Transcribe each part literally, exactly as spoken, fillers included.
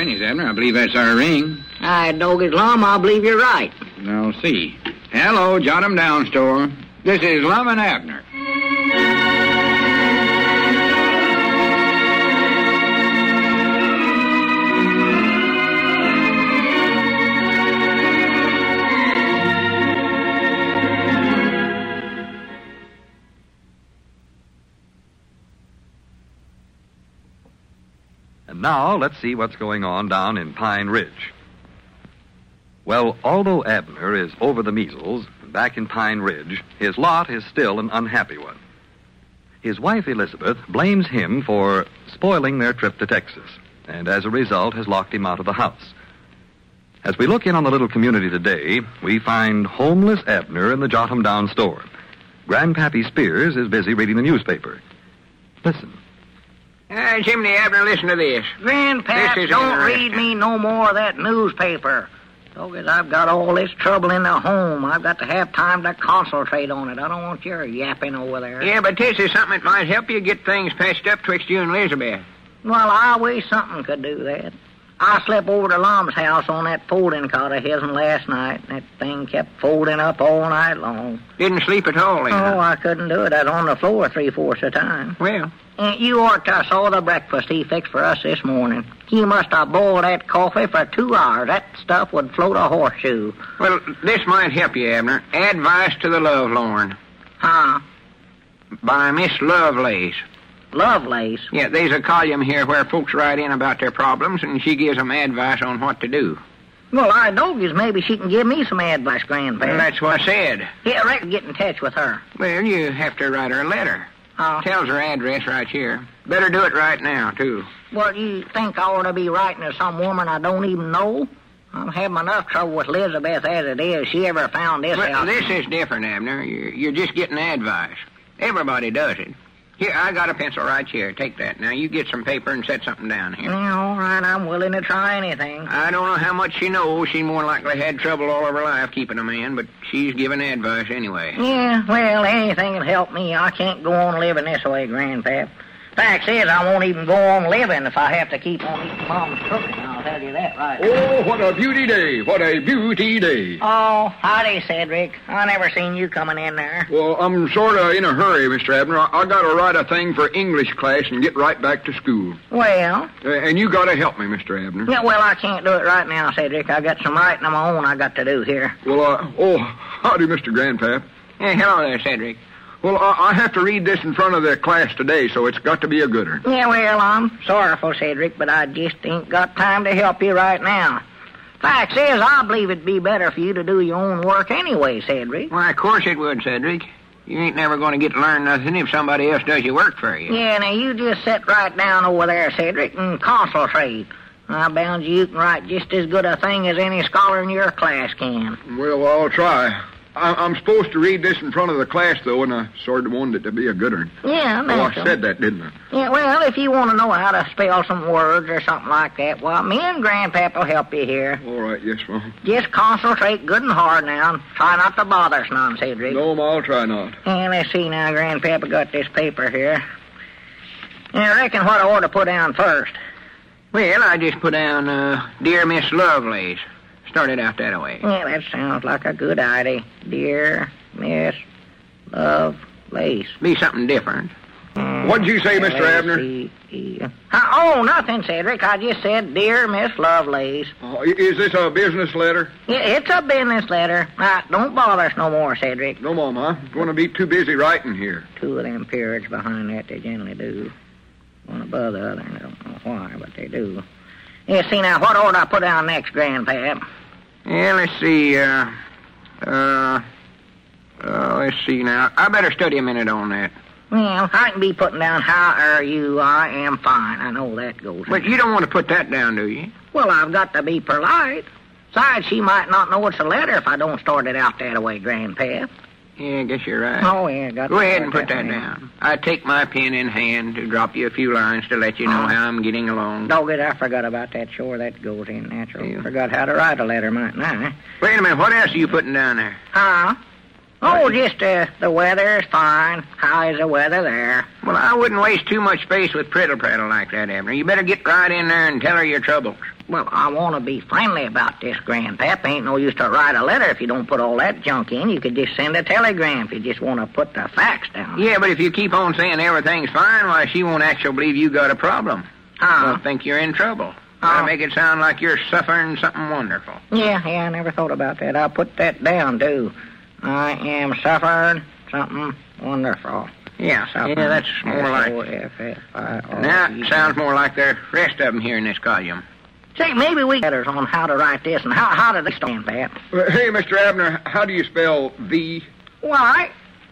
Granny's, Abner. I believe that's our ring. I dog his lum, I believe you're right. I'll see. Hello, Jot 'em Down store. This is Lum and Abner. And now, let's see what's going on down in Pine Ridge. Well, although Abner is over the measles, back in Pine Ridge, his lot is still an unhappy one. His wife, Elizabeth, blames him for spoiling their trip to Texas, and as a result has locked him out of the house. As we look in on the little community today, we find homeless Abner in the Jot 'em Down store. Grandpappy Spears is busy reading the newspaper. Listen. Uh, Jiminy, Abner, listen to this. Grandpap, This is don't interesting. read me no more of that newspaper. Dog, as I've got all this trouble in the home, I've got to have time to concentrate on it. I don't want your yapping over there. Yeah, but this is something that might help you get things patched up twixt you and Elizabeth. Well, I wish something could do that. I slept over to Lum's house on that folding cot of his last night. That thing kept folding up all night long. Didn't sleep at all, then? Oh, I couldn't do it. I was on the floor three-fourths of the time. Well... Uh, you ought to have saw the breakfast he fixed for us this morning. He must have boiled that coffee for two hours. That stuff would float a horseshoe. Well, this might help you, Abner. Advice to the Lovelorn. Huh? By Miss Lovelace. Lovelace? Yeah, there's a column here where folks write in about their problems, and she gives them advice on what to do. Well, I dogies maybe she can give me some advice, Grandpa. Well, that's what I said. Yeah, I reckon get in touch with her. Well, you have to write her a letter. Oh. Tells her address right here. Better do it right now, too. Well, you think I ought to be writing to some woman I don't even know? I'm having enough trouble with Elizabeth as it is. She ever found this Well, out. this is different, Abner. You're, you're just getting advice. Everybody does it. Here, I got a pencil right here. Take that. Now, you get some paper and set something down here. Yeah, all right. I'm willing to try anything. I don't know how much she knows. She more likely had trouble all of her life keeping a man, but she's giving advice anyway. Yeah, well, anything will help me. I can't go on living this way, Grandpap. Fact is, I won't even go on living if I have to keep on eating Mom's cooking. I'll tell you that right now. Oh, what a beauty day. What a beauty day. Oh, howdy, Cedric. I never seen you coming in there. Well, I'm sort of in a hurry, Mister Abner. I, I got to write a thing for English class and get right back to school. Well? Uh, and you got to help me, Mister Abner. Yeah, well, I can't do it right now, Cedric. I got some writing of my own I got to do here. Well, uh, oh, howdy, Mister Grandpap. Hey, hello there, Cedric. Well, I, I have to read this in front of the class today, so it's got to be a gooder. Yeah, well, I'm sorrowful, Cedric, but I just ain't got time to help you right now. Fact is, I believe it'd be better for you to do your own work anyway, Cedric. Why, of course it would, Cedric. You ain't never going to get to learn nothing if somebody else does your work for you. Yeah, now you just sit right down over there, Cedric, and concentrate. I bound you you can write just as good a thing as any scholar in your class can. Well, I'll try. I, I'm supposed to read this in front of the class, though, and I sort of wanted it to be a gooder. Yeah, Oh, I natural. said that, didn't I? Yeah, well, if you want to know how to spell some words or something like that, well, me and Grandpap will help you here. All right, yes, Mom. Just concentrate good and hard now, and try not to bother us none, Cedric. No, Ma, I'll try not. And let's see now, Grandpap, I got this paper here. Yeah, I reckon what I ought to put down first. Well, I just put down, uh, Dear Miss Lovelace. Started out that way. Yeah, that sounds like a good idea. Dear Miss Lovelace. Be something different. Mm, What'd you say, Mister Abner? L A C E. Huh, oh, nothing, Cedric. I just said, Dear Miss Lovelace. Uh, is this a business letter? Yeah, it's a business letter. Now, don't bother us no more, Cedric. No, Mom, huh? I'm going to be too busy writing here. Two of them periods behind that, they generally do. One above the other, and I don't know why, but they do. Yeah, see, now, what ought I put down next, Grandpap? Yeah, let's see, uh, uh, uh, let's see now. I better study a minute on that. Well, I can be putting down, how are you? I am fine. I know that goes. But you don't want to put that down, do you? Well, I've got to be polite. Besides, she might not know it's a letter if I don't start it out that way, Grandpap. Yeah, I guess you're right. Oh, yeah, got Go to ahead and start put that way. down. I take my pen in hand to drop you a few lines to let you know Oh. how I'm getting along. Dog it, I forgot about that. Sure, that goes in natural. Yeah. Forgot how to write a letter, mightn't I? Wait a minute, what else are you putting down there? Huh? Oh, just, uh, the weather's fine. How is the weather there? Well, I wouldn't waste too much space with prittle-prattle like that, Abner. You better get right in there and tell her your troubles. Well, I want to be friendly about this, Grandpap. Ain't no use to write a letter if you don't put all that junk in. You could just send a telegram if you just want to put the facts down. Yeah, but if you keep on saying everything's fine, why, she won't actually believe you got a problem. Huh? She'll think you're in trouble. Gotta Oh. make it sound like you're suffering something wonderful. Yeah, yeah, I never thought about that. I'll put that down, too. I am suffering something wonderful. Yeah, Suffering. yeah, that's more like... S O F F I R E. Now, it sounds more like the rest of them here in this column. Say, maybe we letters on how to write this and how, how do they stand, Pap? Uh, hey, Mister Abner, how do you spell the? Why?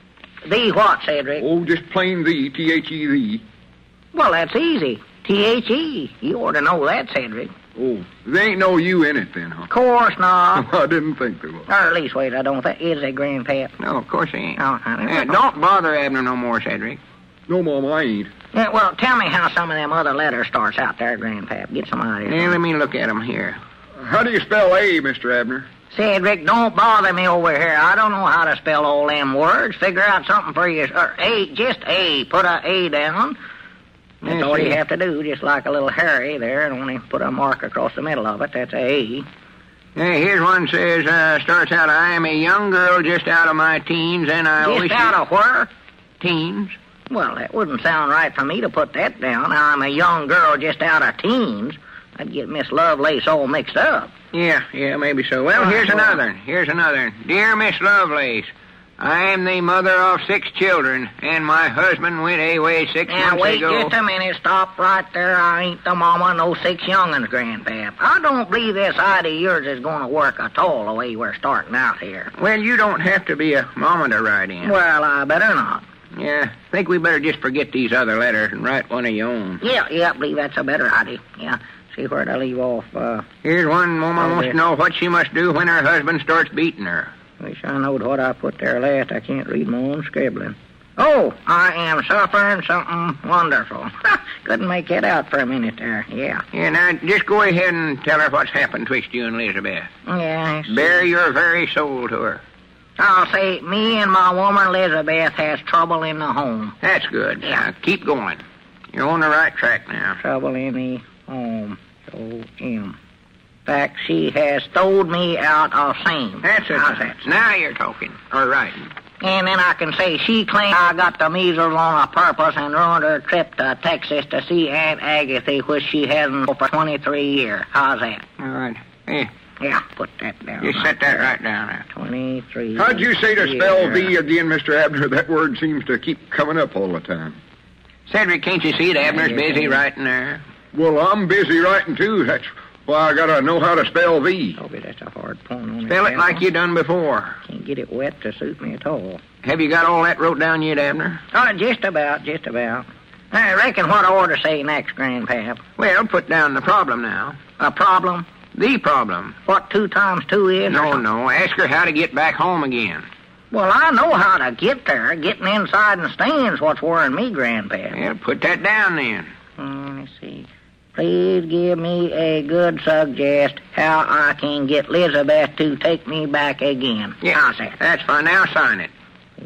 The what, Cedric? Oh, just plain the, T H E the. Well, that's easy. T H E. You ought to know that, Cedric. Oh, there ain't no U in it then, huh? Of course not. I didn't think there was. Or at least, wait, I don't think. Is it, Grandpap? No, of course he ain't. Oh, I never Yeah, thought- don't bother Abner no more, Cedric. No, Mom, I ain't. Yeah, well, tell me how some of them other letters starts out there, Grandpap. Get some idea. Yeah, let me look at them here. How do you spell A, Mister Abner? Cedric, don't bother me over here. I don't know how to spell all them words. Figure out something for you. Or A, just A. Put a A down. That's Yeah, all you see. have to do, just like a little Harry there, and only put a mark across the middle of it. That's a A. Yeah, here's one says, uh, starts out, I am a young girl just out of my teens, and I Just wish... out of where? Teens. Well, that wouldn't sound right for me to put that down. I'm a young girl just out of teens. I'd get Miss Lovelace all mixed up. Yeah, yeah, maybe so. Well, Uh, here's well- another. Here's another. Dear Miss Lovelace, I am the mother of six children, and my husband went away six Now, months wait ago. just a minute. Stop right there. I ain't the mama of no six young'uns, Grandpap. I don't believe this idea of yours is going to work at all the way we're starting out here. Well, you don't have to be a mama to write in. Well, I better not. Yeah, think we better just forget these other letters and write one of your own. Yeah, yeah, I believe that's a better idea. Yeah. See where to leave off. Uh, Here's one woman Oh, wants there. to know what she must do when her husband starts beating her. wish I knowed what I put there last. I can't read my own scribbling. Oh, I am suffering something wonderful. Couldn't make it out for a minute there. Yeah. Yeah, now, just go ahead and tell her what's happened twixt you and Elizabeth. Yeah. I see. Bare your very soul to her. I'll say me and my woman Elizabeth has trouble in the home. That's good. Yeah. Now, keep going. You're on the right track now. Trouble in the home. So am. In fact, she has throwed me out of same. That's it. How's that? Now you're talking. Or writing. And then I can say she claimed I got the measles on a purpose and ruined her trip to Texas to see Aunt Agatha, which she hasn't for twenty-three years. How's that? All right. Hey, Yeah, put that down. just set that right down there. twenty-three. How'd you say to spell years. the again, Mister Abner? That word seems to keep coming up all the time. Cedric, can't you see that Abner's Yeah, busy yeah. writing there? Well, I'm busy writing, too. That's why I gotta know how to spell the. Toby, that's a hard point on Spell that it like one. you done before. Can't get it wet to suit me at all. Have you got all that wrote down yet, Abner? Oh, just about, just about. I reckon what I ought to say next, Grandpap. Well, put down the problem now. A problem? The problem. What two times two is? or No, something? no. Ask her how to get back home again. Well, I know how to get there. Getting inside and staying's what's worrying me, Grandpap. Well, put that down then. Hmm, let me see. Please give me a good suggest how I can get Elizabeth to take me back again. How's that? That's fine. Now sign it.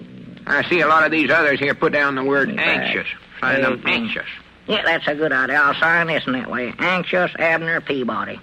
I see a lot of these others here put down the word Me back. anxious. Sign them Hey, anxious. Yeah, that's a good idea. I'll sign this in that way. Anxious Abner Peabody.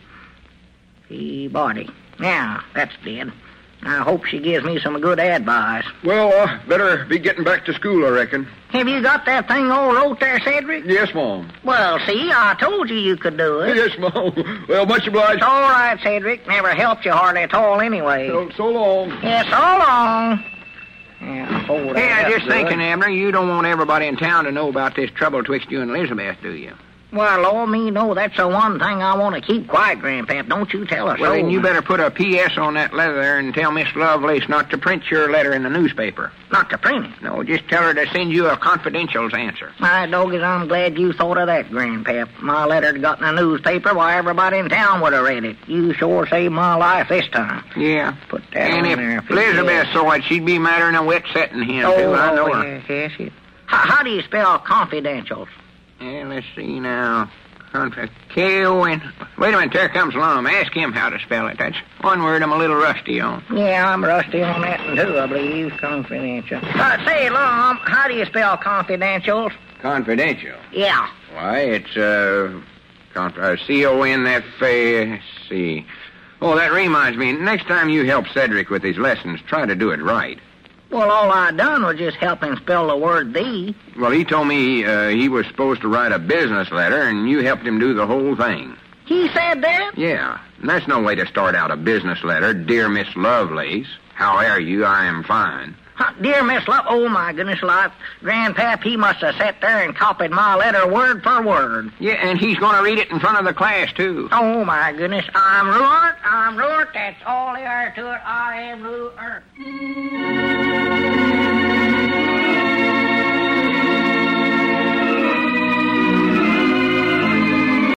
Peabody. Now, that's dead. I hope she gives me some good advice. Well, uh, better be getting back to school, I reckon. Have you got that thing all wrote there, Cedric? Yes, Mom. Well, see, I told you you could do it. Yes, Mom. Well, much obliged. It's all right, Cedric. Never helped you hardly at all anyway. So, so long. Yeah, so long. Yeah, hold Hey, that I'm up just good. thinking, Abner, you don't want everybody in town to know about this trouble twixt you and Elizabeth, do you? Well, Lord me, no, that's the one thing I want to keep quiet, Grandpap. Don't you tell us. Well, then so. you better put a P S on that letter there and tell Miss Lovelace not to print your letter in the newspaper. Not to print it. No, just tell her to send you a confidential's answer. My doggies, I'm glad you thought of that, Grandpap. My letter'd got in the newspaper, why everybody in town would have read it. You sure saved my life this time. Yeah. Put that And on if there. Elizabeth saw it, she'd be madder than a wet setting hen, Oh, too. I know oh, her. yes, yes, yes. How, how do you spell confidentials? Yeah, let's see now. Conf- K O N. Wait a minute, there comes Lum. Ask him how to spell it. That's one word I'm a little rusty on. Yeah, I'm rusty on that one, too, I believe. Confidential. Uh, say, Lum, how do you spell confidentials? Confidential. Yeah. Why, it's, uh, Contra- uh, C O N F A C. Oh, that reminds me. Next time you help Cedric with his lessons, try to do it right. Well, all I done was just help him spell the word thee. Well, he told me uh, he was supposed to write a business letter, and you helped him do the whole thing. He said that? Yeah, and that's no way to start out a business letter. Dear Miss Lovelace, how are you? I am fine. Huh, dear Miss Love, oh my goodness, life. Grandpap, he must have sat there and copied my letter word for word. Yeah, and he's going to read it in front of the class, too. Oh my goodness, I'm ruined, I'm ruined, that's all there is to it, I am ruined.